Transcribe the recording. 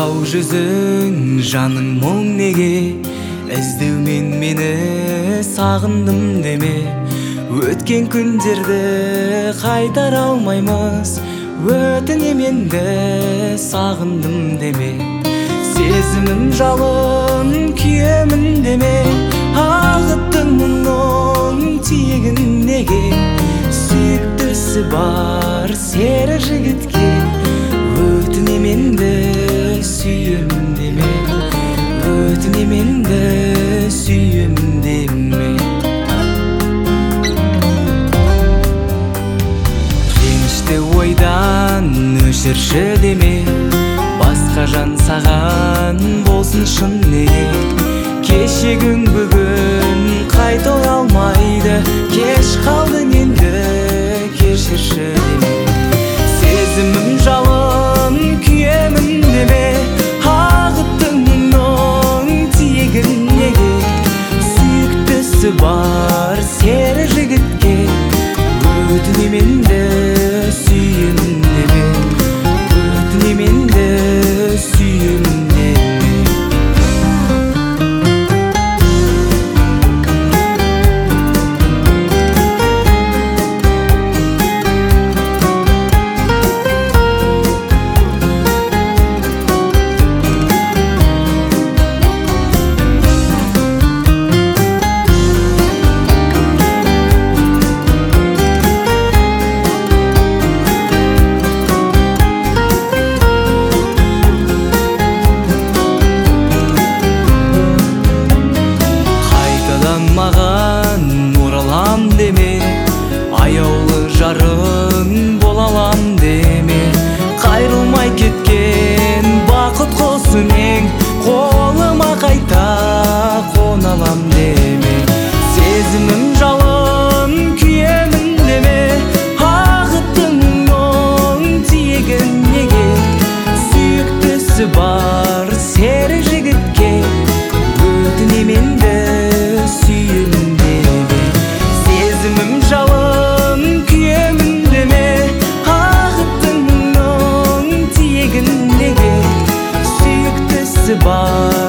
ау жүзің жаның мұң неге, іздеумен мені сағындым деме. Өткен күндерді қайтара алмаймыз, өтінем енді сағындым деме. Сезімім жалын күйемін деме, ағыттың мұңның тиегін неге. Сүйіктісі бар сері жігітке, өтінем енді сүйемін деме, өтінем енді сүйемін деме. Ренішті ойдан өшірші деме, басқа жан саған болсын шын неге. Кешегің бүгін қайта алмайды, кеш қалдың енді кешірші деме. Сезімім жалын күйемін деме, ағыттың мұңның тиегін неге. Сүйіктісі бар сері жігітке, өтінем енді сүйемін деме, өтінем енді сүйемін деме. Маған оралам деме, аяулы жарың болалам деме. Қайрылмай кеткен бақыт құсы нең, қолыма қайта қоналам деме. Сезімім жалын күйемін деме, ағыттың мұңның тиегін неге. Сүйіктісі бар сері жігітке, өтінем енді сүйемін деме. Сезімім жалын күйемін деме, ағыттың мұңның тиегін неге. Сүйіктісі бар